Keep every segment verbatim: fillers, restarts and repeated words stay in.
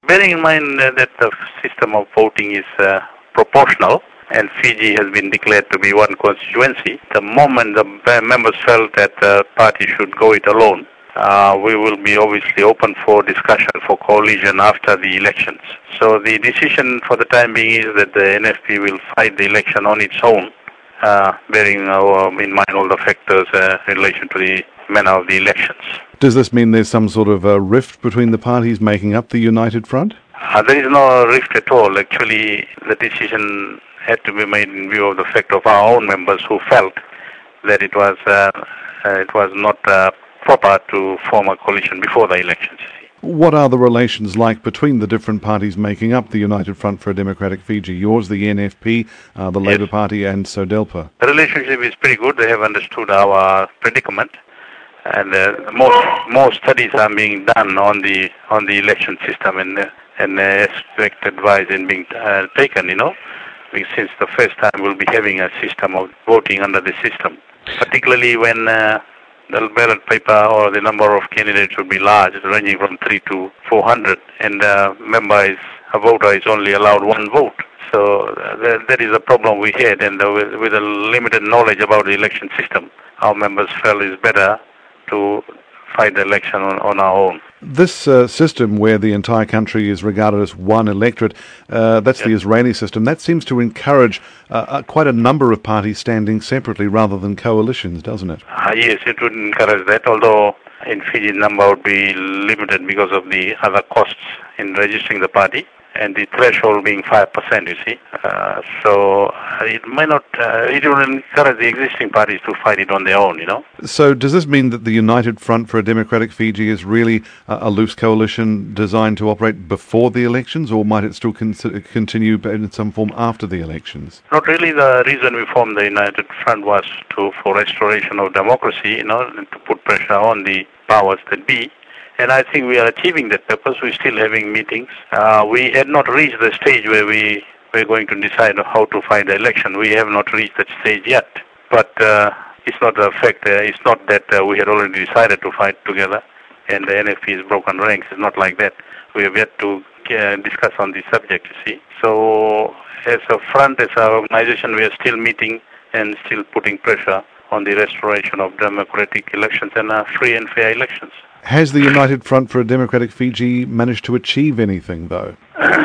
Bearing in mind uh, that the system of voting is uh, proportional and Fiji has been declared to be one constituency, the moment the members felt that the party should go it alone, uh, we will be obviously open for discussion for coalition after the elections. So the decision for the time being is that the N F P will fight the election on its own, uh, bearing uh, in mind all the factors uh, in relation to the manner of the elections. Does this mean there's some sort of a rift between the parties making up the United Front? Uh, there is no rift at all. Actually, the decision had to be made in view of the fact of our own members who felt that it was uh, uh, it was not uh, proper to form a coalition before the elections. What are the relations like between the different parties making up the United Front for a Democratic Fiji? Yours, the N F P, uh, the Labour Yes. Party and SODELPA. The relationship is pretty good. They have understood our predicament. And uh, most most studies are being done on the on the election system, and uh, and uh, expect advice in being uh, taken. You know, because since the first time we'll be having a system of voting under the system, particularly when uh, the ballot paper or the number of candidates would be large, ranging from three to four hundred, and uh, member is a voter is only allowed one vote. So uh, there, that is a problem we had, and uh, with, with a limited knowledge about the election system, our members felt it's better to fight the election on, on our own. This uh, system where the entire country is regarded as one electorate, uh, that's Yep. the Israeli system, that seems to encourage uh, uh, quite a number of parties standing separately rather than coalitions, doesn't it? Uh, yes, it would encourage that, although in Fiji number would be limited because of the other costs in registering the party, and the threshold being five percent, you see. Uh, so uh, it might not, uh, it will encourage the existing parties to fight it on their own, you know. So does this mean that the United Front for a Democratic Fiji is really a, a loose coalition designed to operate before the elections, or might it still con- continue in some form after the elections? Not really. The reason we formed the United Front was to for restoration of democracy, you know, and to put pressure on the powers that be. And I think we are achieving that purpose. We're still having meetings. Uh, we had not reached the stage where we we're going to decide how to fight the election. We have not reached that stage yet. But uh, it's not a fact. Uh, it's not that uh, we had already decided to fight together, and the N F P is broken ranks. It's not like that. We have yet to uh, discuss on this subject. You see. So as a front, as an organization, we are still meeting and still putting pressure on the restoration of democratic elections and uh, free and fair elections. Has the United Front for a Democratic Fiji managed to achieve anything, though?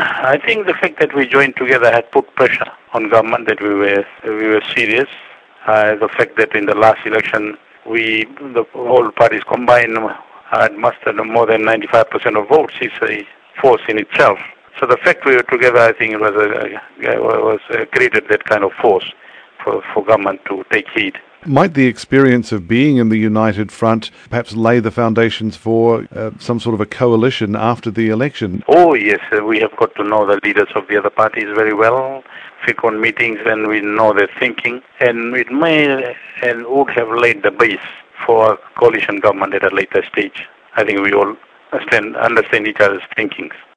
I think the fact that we joined together had put pressure on government that we were we were serious. Uh, the fact that in the last election, we the all parties combined had mustered more than ninety-five percent of votes is a force in itself. So the fact we were together, I think, it was a, was a, created that kind of force for for government to take heed. Might the experience of being in the United Front perhaps lay the foundations for uh, some sort of a coalition after the election? Oh yes, uh, we have got to know the leaders of the other parties very well, frequent meetings, and we know their thinking, and it may and would have laid the base for a coalition government at a later stage. I think we all understand, understand each other's thinkings.